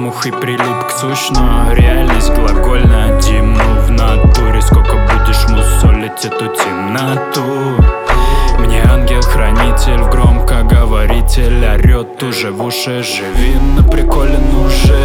мух и прилип к сущно. Реальность глагольная, Диму в натуре. Сколько будешь мусолить эту темноту? Мне ангел-хранитель в громкоговоритель орёт уже в уши. Живи на приколе, ну же.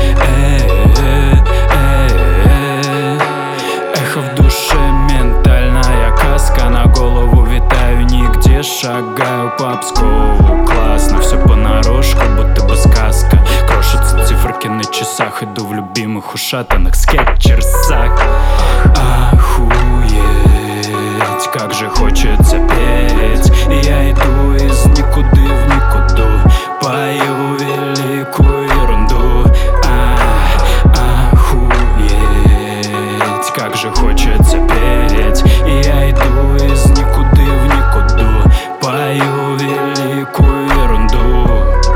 Эхо в душе, ментальная каска. На голову витаю, нигде шагаю по Пскову. Классно, все понарошку, будто бы сказка. Крошатся циферки на часах. Иду в любимых ушатанных скетчерсах. Охуеть, как же хочется петь. Я иду из никуды в никуду, пою великую ерунду. Охуеть, как же хочется петь. Я иду из никуды в никуду, пою великую ерунду.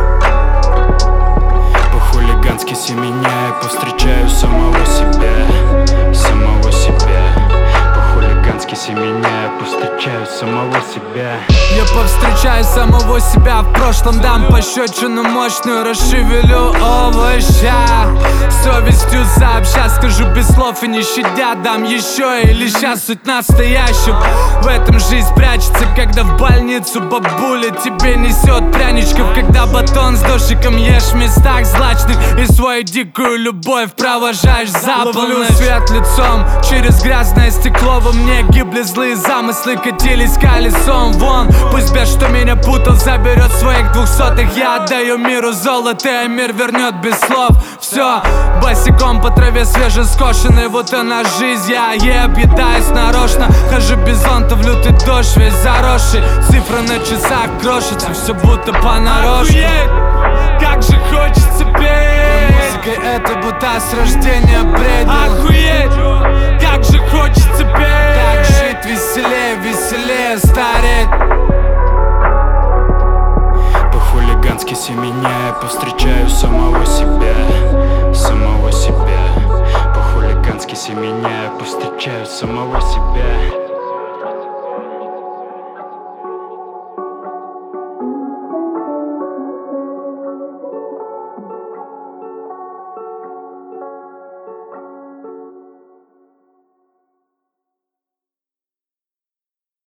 По-хулигански семеняя, повстречаю самого себя, самого себя. По-хулигански семеняя, повстречаю самого себя. Я повстречаю самого себя в прошлом, дам пощечину мощную, расшевелю овоща. Совестью сообща, скажу без слов и не щадя. Дам еще или сейчас суть настоящую. В этом жизнь прячется, когда в больницу бабуля тебе несет пряничков. Когда батон с дождиком ешь в местах злачных и свою дикую любовь провожаешь за полночь. Ловлю свет лицом через грязное стекло. Во мне гибли злые замыслы, катились колесом вон. Пусть бес, что меня путал, заберет своих 200-х. Я отдаю миру золото, а мир вернет без слов. Все, босиком по траве свежескошенной. Вот она жизнь, я объедаюсь нарочно. Хожу без зонта в лютый дождь, весь заросший. Цифры на часах крошатся, все будто понарошку. Как же хочется петь. Музыкой это будто с рождения бредил. Охуеть, как же хочется петь. Так жить веселее, веселее стареть. По-хулигански семеняя, повстречаю самого себя, самого себя. По-хулигански семеняя, повстречаю самого себя.